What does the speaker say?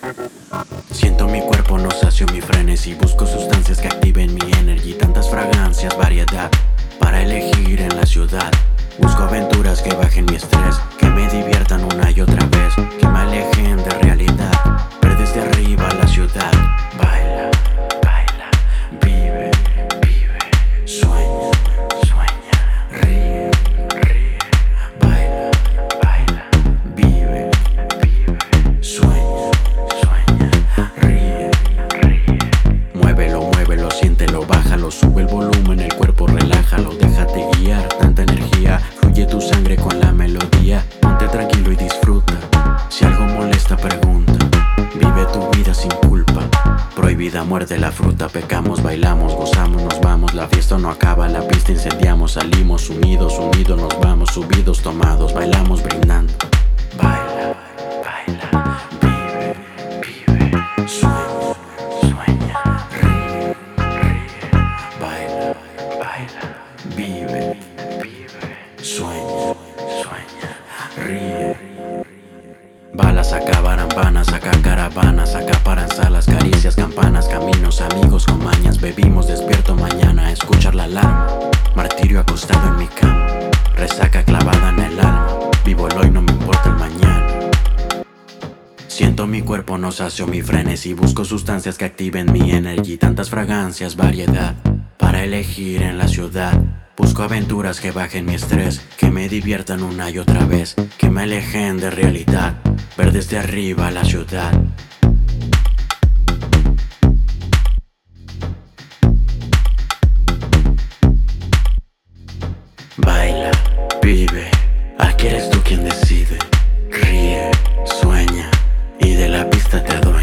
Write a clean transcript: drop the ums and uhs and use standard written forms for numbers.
Siento mi cuerpo, no sacio mi frenesí. Busco sustancias que activen mi energy. Tantas fragancias, variedad para elegir en la ciudad. Busco aventuras que bajen mi estrés, que me diviertan una y otra vez, que me alejen de realidad. Ver desde arriba la ciudad. Baila, baila, vive, vive, sueña, sueña, ríe, ríe. Baila, baila, vive, vive, sueña, sueña, ríe, ríe. Muévelo, muévelo, siéntelo, bájalo, sube el volumen, el cuerpo relájalo, déjate guiar, tanta energía, fluye tu sangre con la melodía. Ponte tranquilo y disfruta, si algo molesta pregunta, vive tu vida sin culpa. Prohibida muerde la fruta, pecamos, bailamos, gozamos, nos vamos. La fiesta no acaba, la pista incendiamos, salimos unidos, unidos nos vamos, subidos, tomados, bailamos brindando. Baila, baila, vive, vive, sueña, sueña, ríe, ríe. Baila, baila, vive, vive, sueña, sueña, ríe. Balas acá, barambanas, acá caravanas, acá paran salas, caricias, campanas, caminos, amigos con mañas. Bebimos despierto mañana a escuchar la alarma. Martirio acostado en mi cama, resaca clavada en el alma. Vivo el hoy, no me importa el mañana. Siento mi cuerpo, no sacio mi frenesí. Busco sustancias que activen mi energy. Tantas fragancias, variedad para elegir en la ciudad. Busco aventuras que bajen mi estrés, que me diviertan una y otra vez, que me alejen de realidad. Ver desde arriba la ciudad. Baila, vive, aquí eres tú quien decide. Ríe, sueña y de la pista te adora.